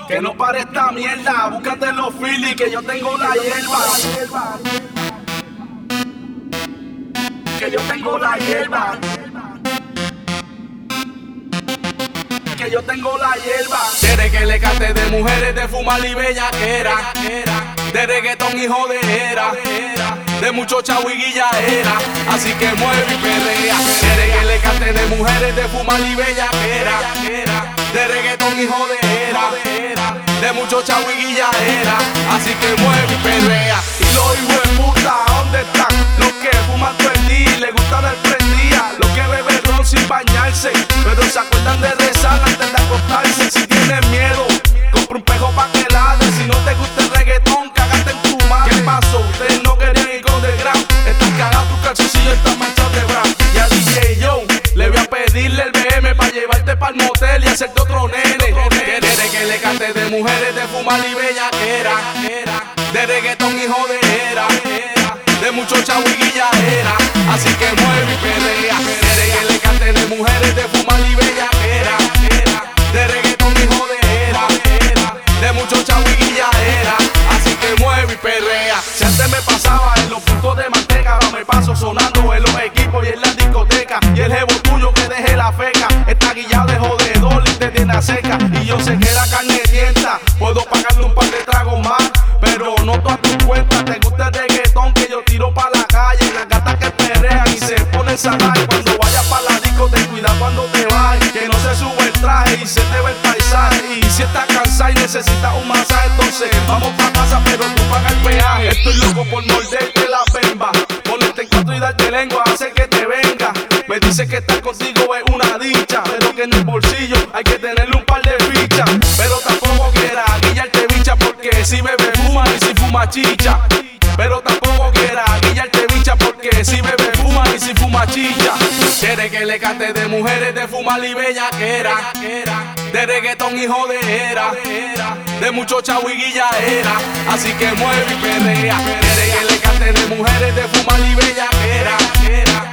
Que no pare esta mierda, búscate los Phillies que yo tengo la hierba. Que yo tengo la hierba. Que yo tengo la hierba. Quiere que le cante de mujeres, de fumar y bellaquera, de reggaetón y jodera, de mucho chavo y guillaera. Así que mueve y perrea. Quiere que le cante de mujeres, de fumar y bellaquera, de reggaetón y jodera, de mucho chavo y guillaera. Así que mueve y perrea. Y los hijos de puta, ¿dónde están? Los que fuman todo el día y les gusta dar prendida, los que beben ron sin bañarse, pero se acuerdan de rezar antes de acostarse. Si tienes miedo, compra un pejo pa' que lade. Si no te gusta el reggaetón, cagaste en tu madre. ¿Qué pasó? Ustedes no querían ir con The Gram. Estás cagado, tu calzoncillo está manchado de brown. Y a DJ Joe le voy a pedirle el BM pa' llevarte pa'l motel y hacerte otro nene. Quiere que le cante de mujeres, de fumar y bellaquera, de reggaetón y jodera, de mucho chavo y guillaera. Así que mueve y perrea. Quiere que le cante de mujeres, de fumar y bellaquera, de reggaetón y jodera, de mucho chavo y guillaera. Así que mueve y perrea. Si antes me pasaba en los puntos de manteca, ahora me paso sonando en los equipos y en la discoteca. Y el jevo tuyo que deje la feca está guillado de jodedor y te tiene a seca. Y yo sé que la carne tienta, puedo pagarle un par de tragos más, pero no todas tus cuentas. Te gusta el reggaetón que yo tiro pa' la calle, las gatas que perrean y se ponen salvajes. Cuando vayas pa' la disco ten cuidado cuando te vayas, que no se sube el traje y se te ve el paisaje. Y si estás cansada y necesitas un masaje, entonces vamos pa' casa pero tú pagas el peaje. Estoy loco por morderte la bemba, ponerte en cuatro y darte lengua, hace que te venga. Me dice que estar contigo es una dicha, pero que en el bolsillo hay que tenerle un par de fichas. Pero tampoco quiera guillarte bicha, porque si bebe fuma y si fuma chicha. Pero tampoco quiera guillarte bicha, porque si bebe fuma y si fuma chicha. Quiere que le cante de mujeres, de fumar y bellaquera, de reggaetón y jodera, de mucho chavo y guillaera. Así que mueve y perrea. Quiere que le cante de mujeres, de fumar y bellaquera,